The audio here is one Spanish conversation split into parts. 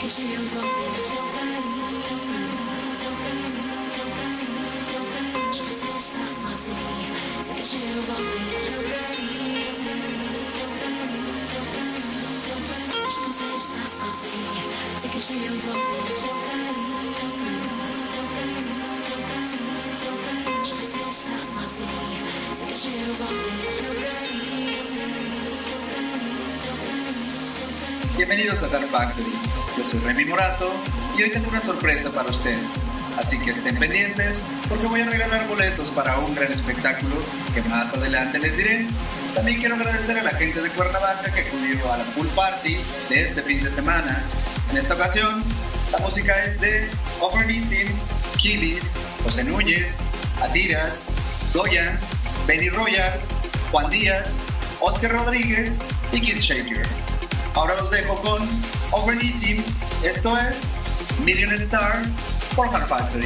Bienvenidos a Dark Factory, yo soy Remy Morato y hoy tengo una sorpresa para ustedes, así que estén pendientes porque voy a regalar boletos para un gran espectáculo que más adelante les diré. También quiero agradecer a la gente de Cuernavaca que acudió a la pool party de este fin de semana. En esta ocasión, la música es de Overnissim, Kilis, José Núñez, Adiras, Goyan, Benny Royal, Juan Díaz, Oscar Rodríguez y Kid Shaker. Ahora los dejo con Overnissim, esto es Million Star por Dark Factory.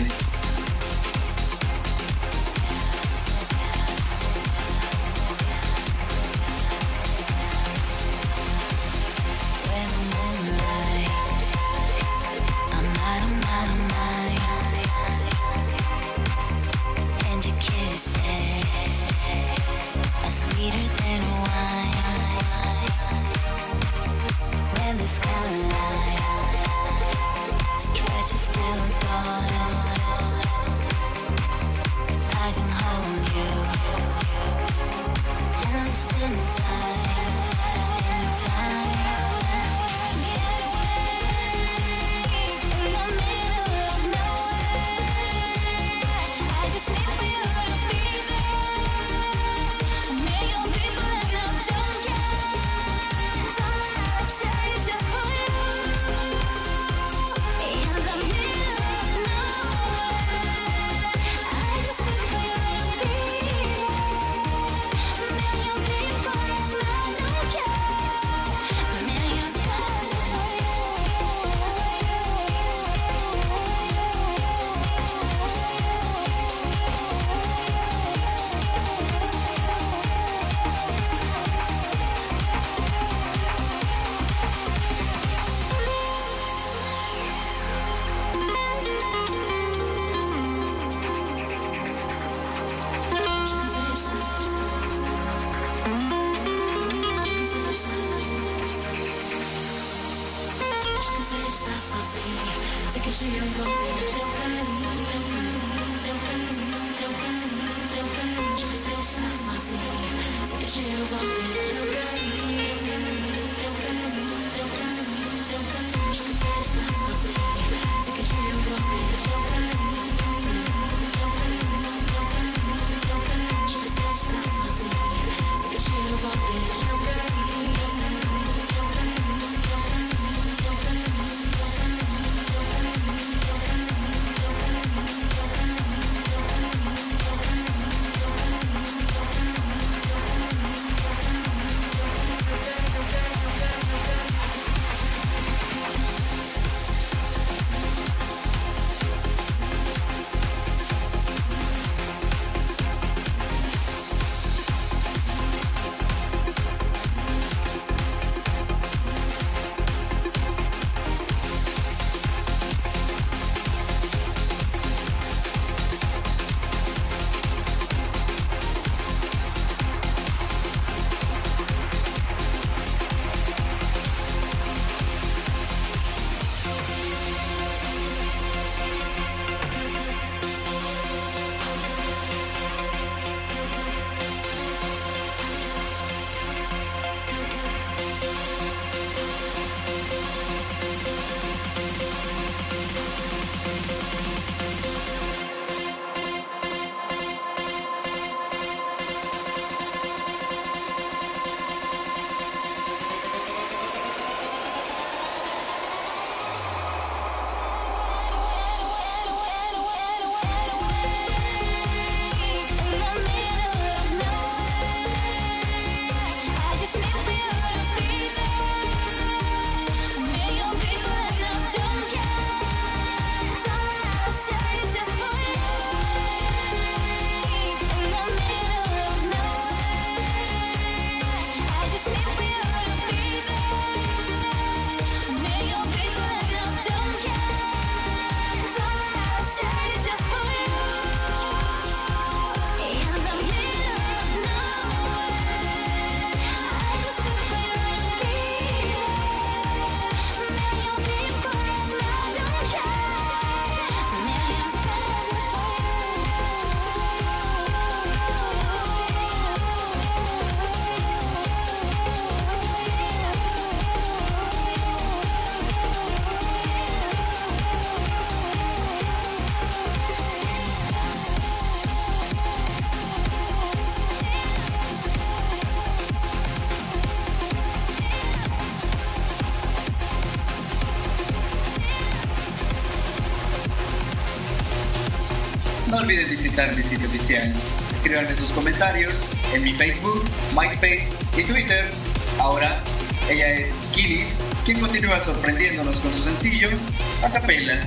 No olviden visitar mi sitio oficial. Escríbanme sus comentarios en mi Facebook, MySpace y Twitter. Ahora, ella es Kilis, quien continúa sorprendiéndonos con su sencillo a capella.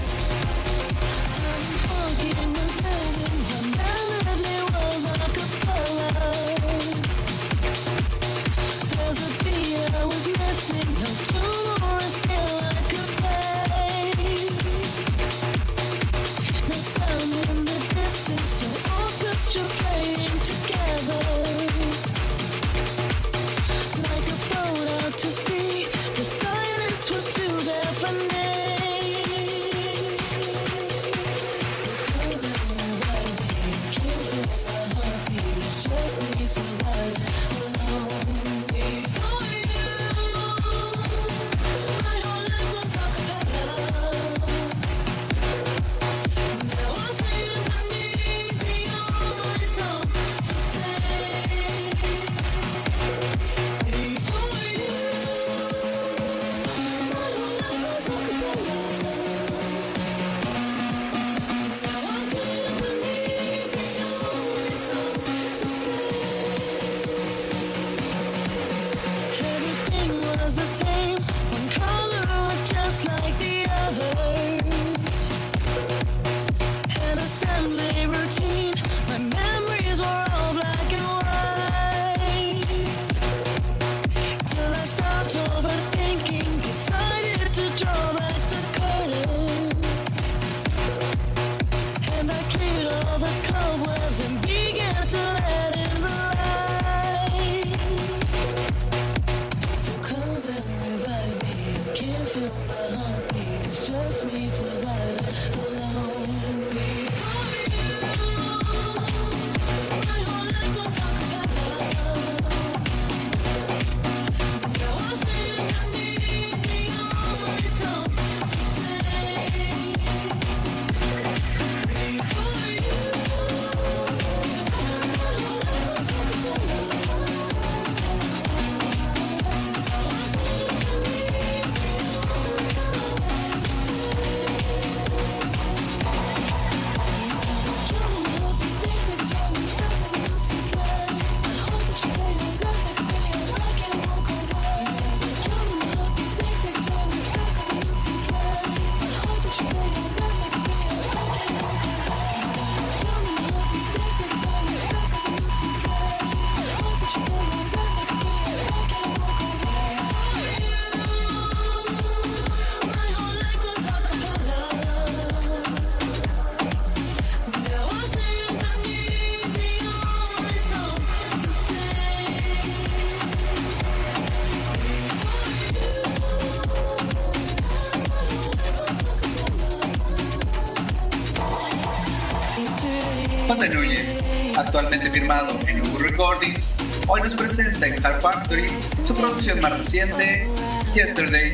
José Núñez, actualmente firmado en Ubu Recordings, hoy nos presenta en Hard Factory su producción más reciente, Yesterday.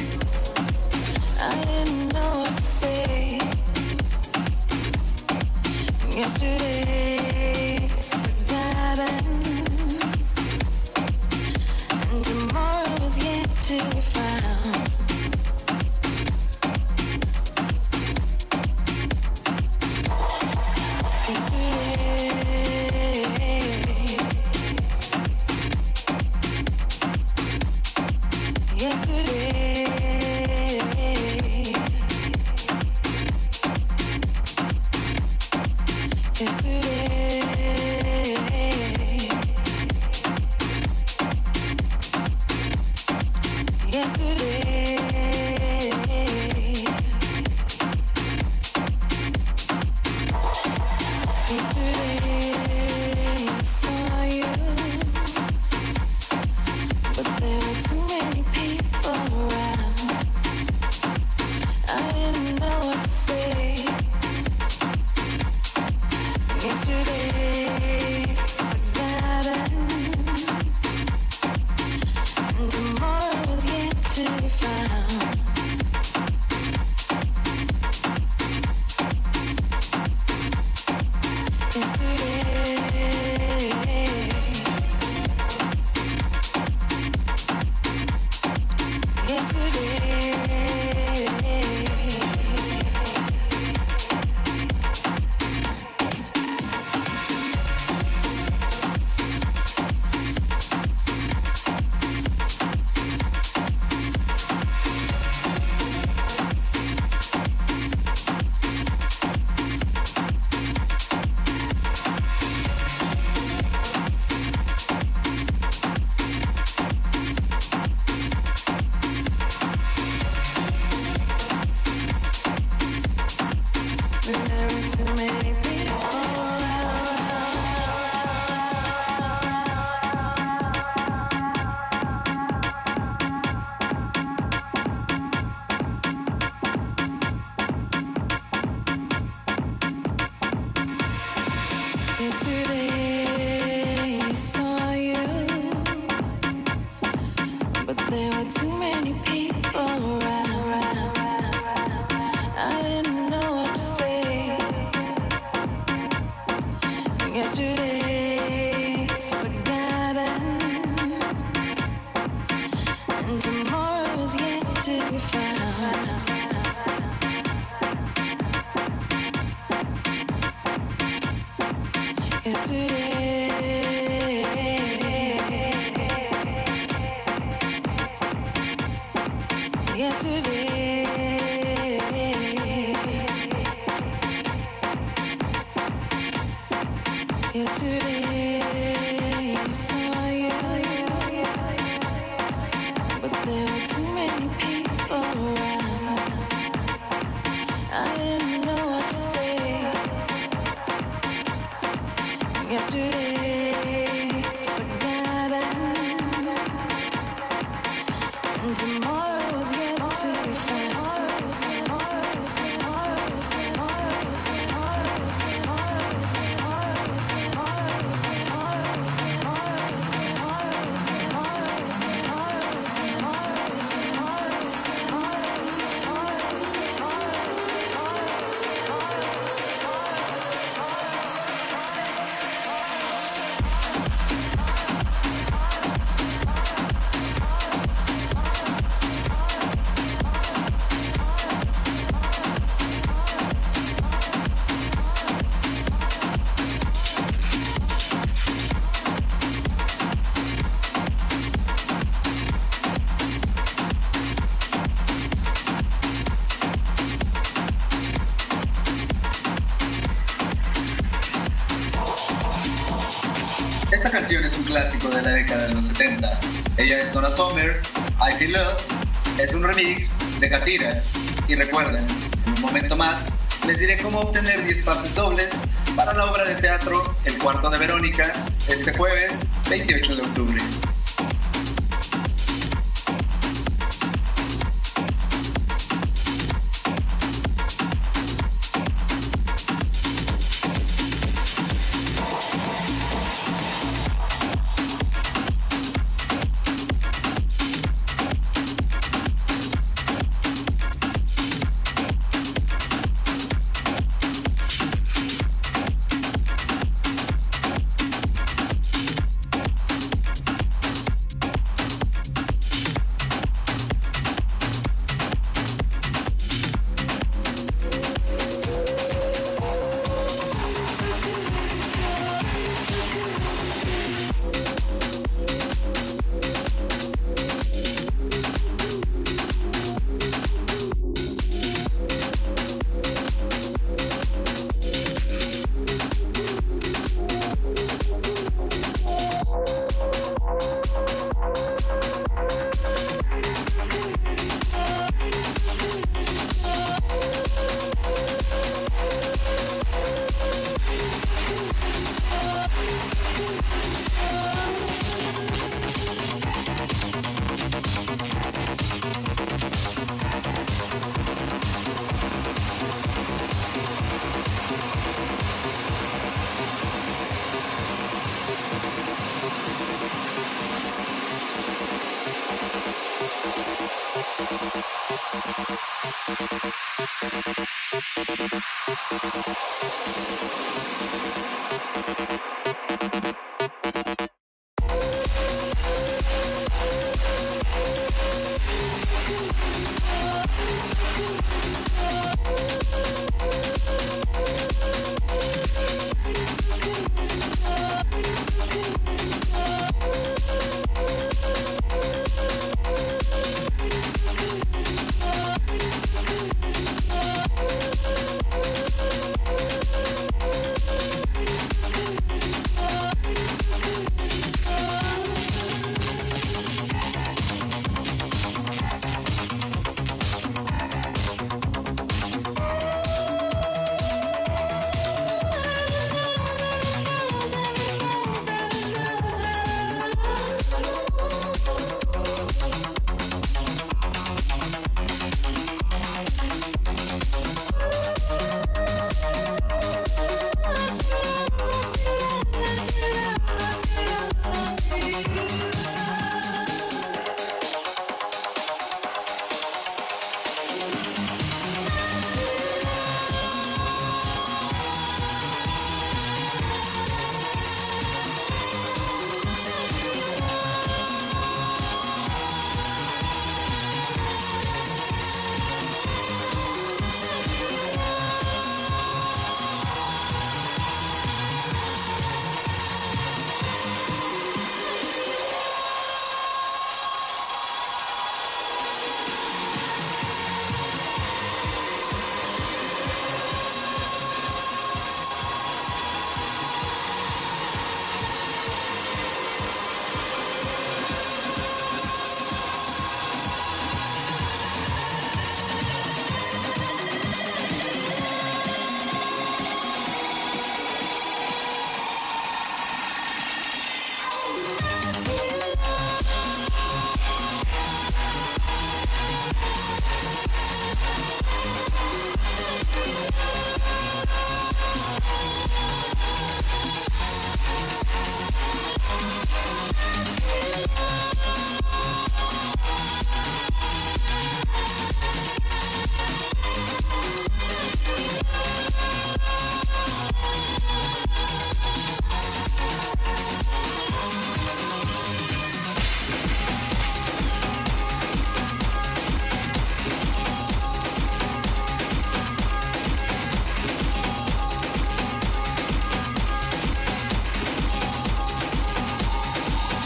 Yesterday canción es un clásico de la década de los 70. Ella es Donna Summer, I Feel Love, es un remix de Catiras. Y recuerden, en un momento más les diré cómo obtener 10 pases dobles para la obra de teatro El Cuarto de Verónica este jueves 28 de octubre.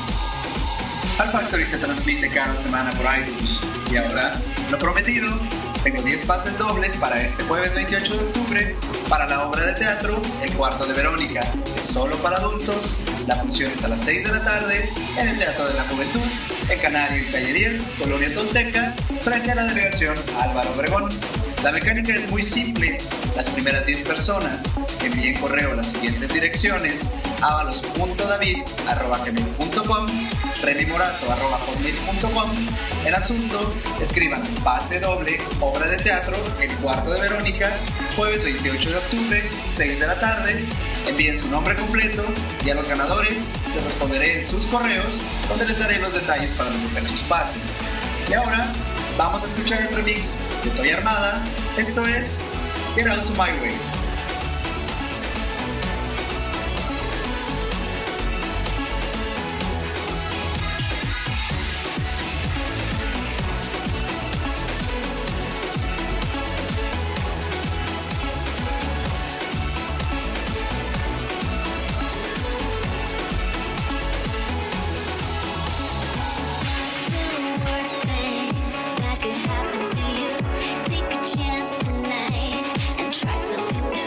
Factory se transmite cada semana por iTunes. Y ahora, lo prometido Tengo 10 pases dobles para este jueves 28 de octubre para la obra de teatro El Cuarto de Verónica, que es solo para adultos. La función es a las 6 de la tarde en el Teatro de la Juventud, en Canario y Calle 10, Colonia Tolteca, frente a la delegación Álvaro Obregón. La mecánica es muy simple. Las primeras 10 personas que envíen correo a las siguientes direcciones: avalos.david@gmail.com, remimorato@hotmail.com. En asunto, escriban pase doble, obra de teatro, El Cuarto de Verónica, jueves 28 de octubre, 6 de la tarde. Envíen su nombre completo y a los ganadores les responderé en sus correos, donde les daré los detalles para recoger sus pases. Y ahora, vamos a escuchar el remix de Toy Armada. Esto es Get Out to My Way. Chance tonight and try something new.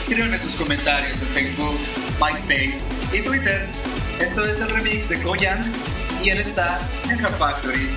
Escríbanme sus comentarios en Facebook, MySpace y Twitter. Esto es el remix de Koyan y él está en Hard Factory.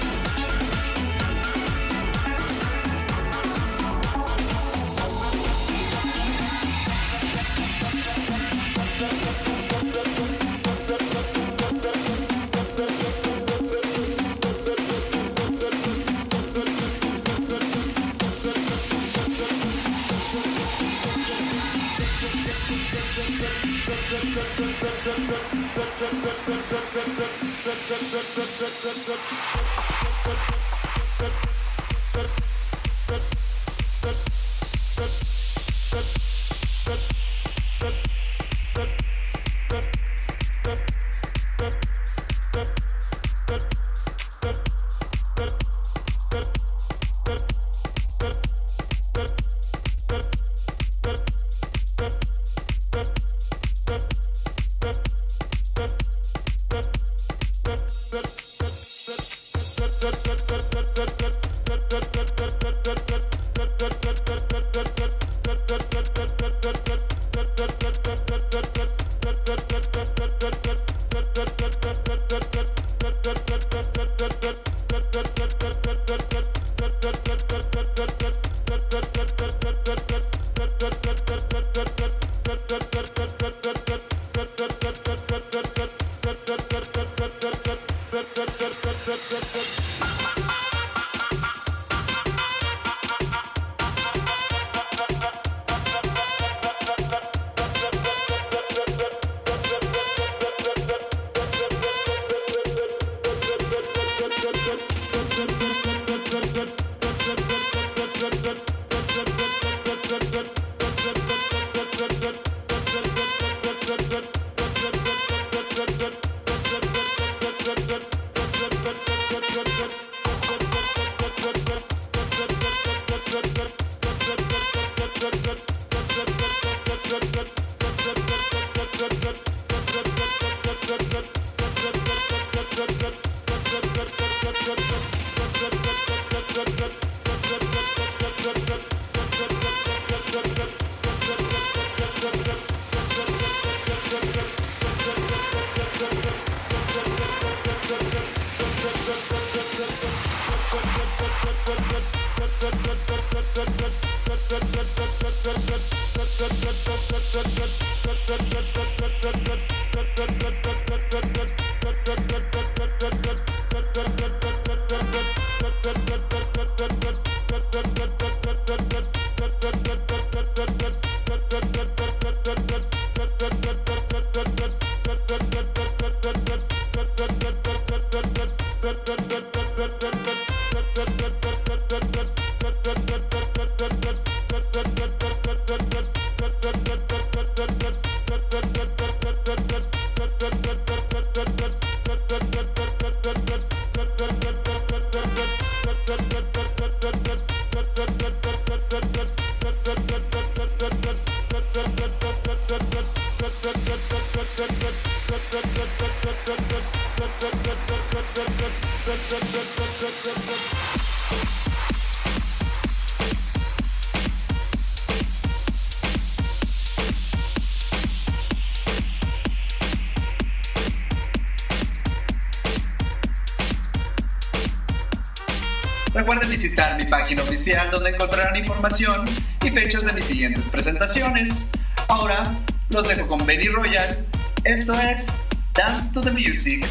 Recuerden visitar mi página oficial donde encontrarán información y fechas de mis siguientes presentaciones. Ahora los dejo con Benny Royal. Esto es Dance to the Music.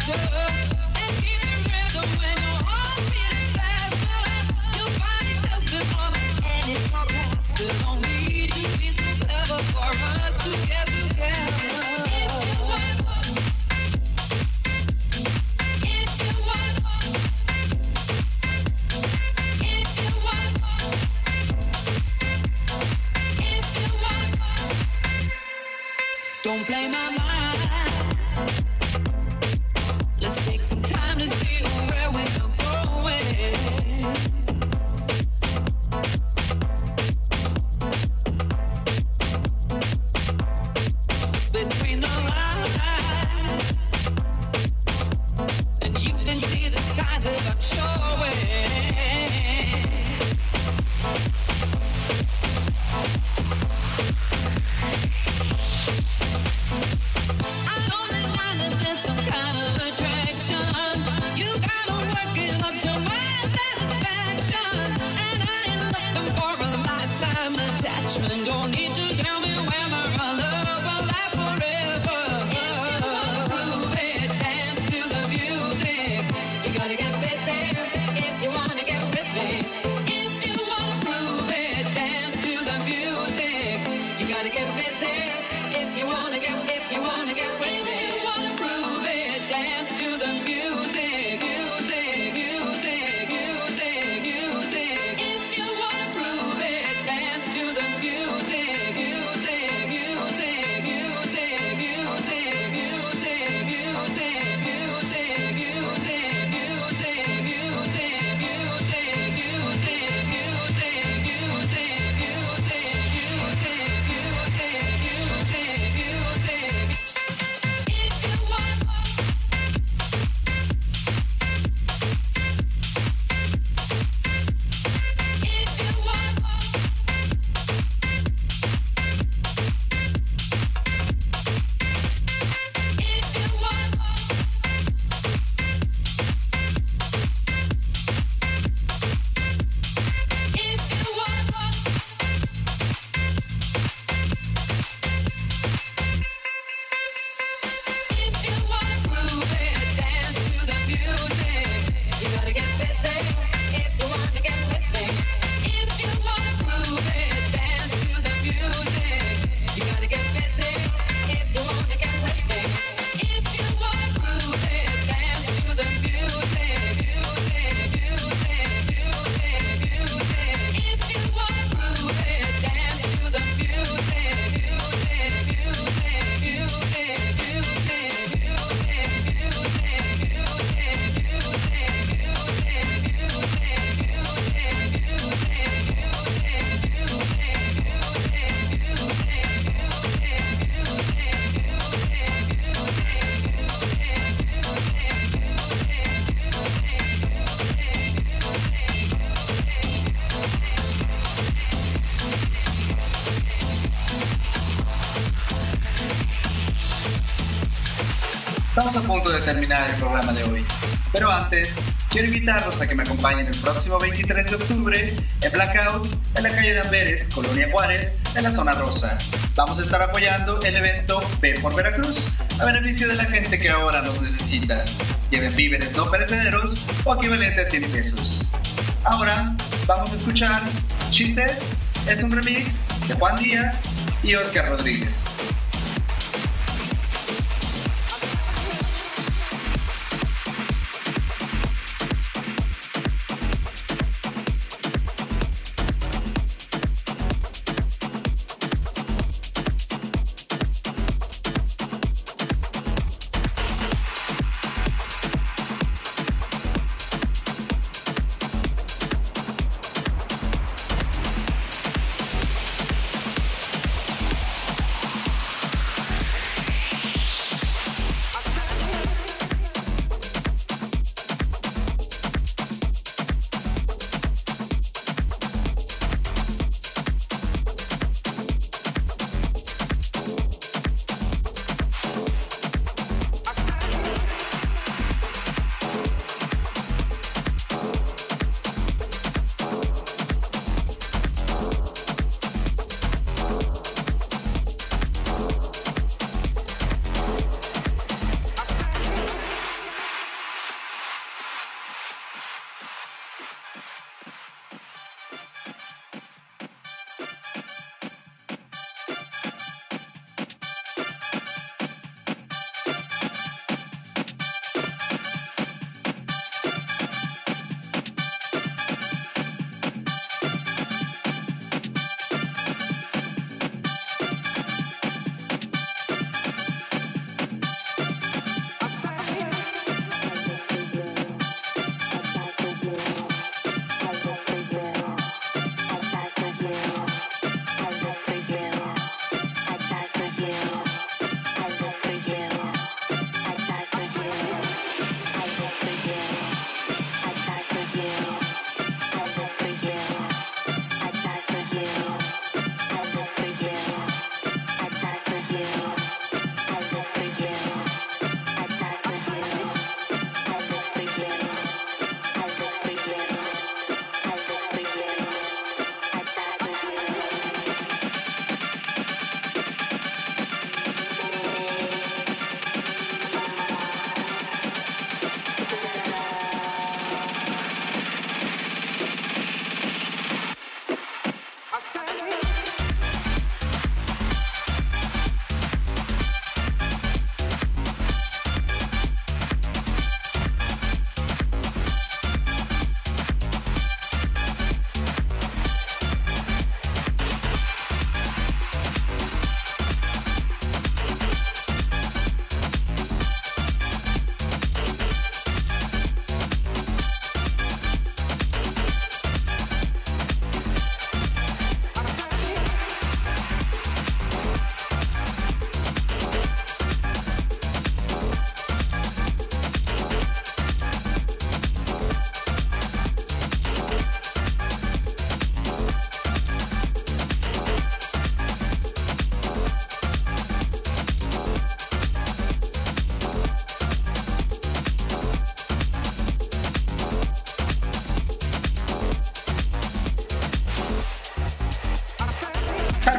Estamos a punto de terminar el programa de hoy, pero antes quiero invitarlos a que me acompañen el próximo 23 de octubre en Blackout en la calle de Amberes, Colonia Juárez, en la zona rosa. Vamos a estar apoyando el evento Ve por Veracruz a beneficio de la gente que ahora nos necesita. Lleven víveres no perecederos o equivalente a 100 pesos. Ahora vamos a escuchar She Says, es un remix de Juan Díaz y Oscar Rodríguez.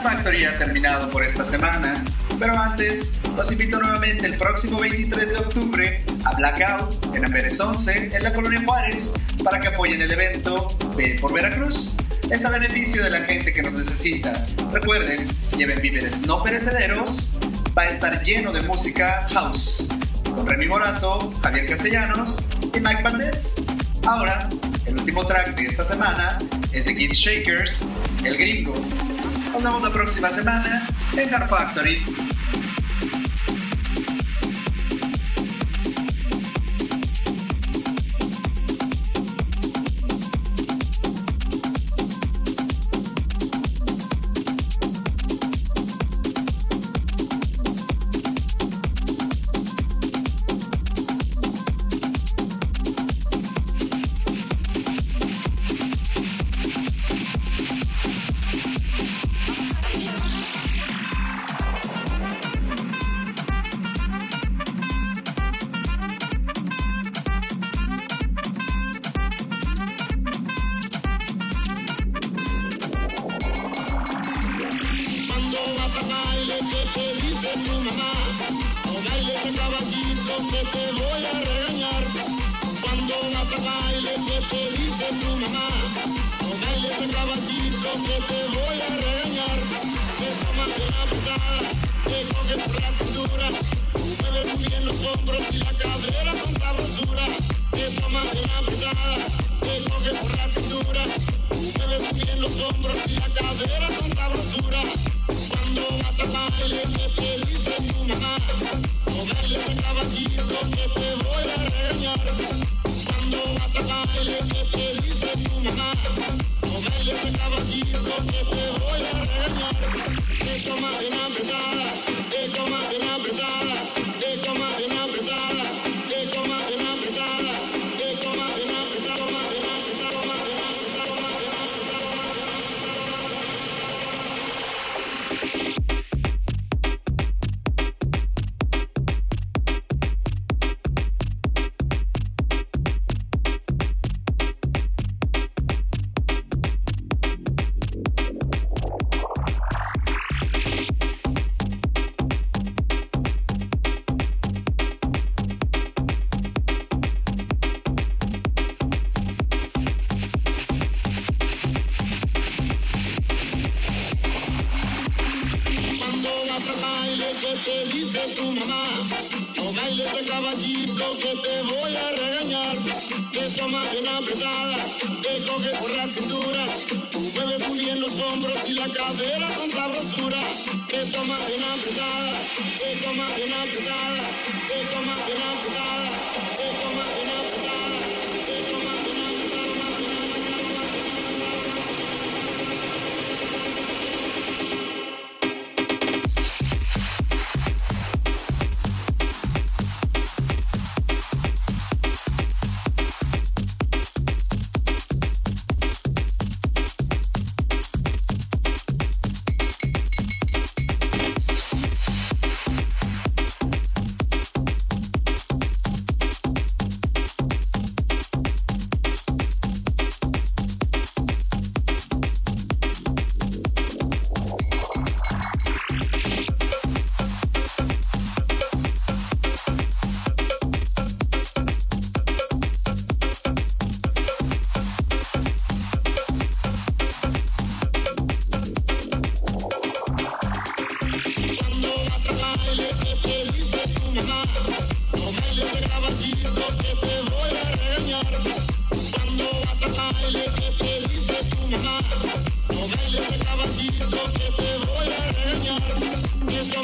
Factory ha terminado por esta semana, pero antes los invito nuevamente el próximo 23 de octubre a Blackout en Amberes 11 en la Colonia Juárez para que apoyen el evento de Por Veracruz. Es a beneficio de la gente que nos necesita. Recuerden, lleven víveres no perecederos. Va a estar lleno de música house con Remy Morato, Javier Castellanos y Mike Valdés. Ahora, el último track de esta semana es de Kid Shakers, El Gringo. Nos vemos la próxima semana en Dark Factory.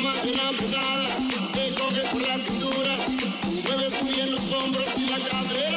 Te coges por la cintura, mueves muy bien los hombros y la cadera.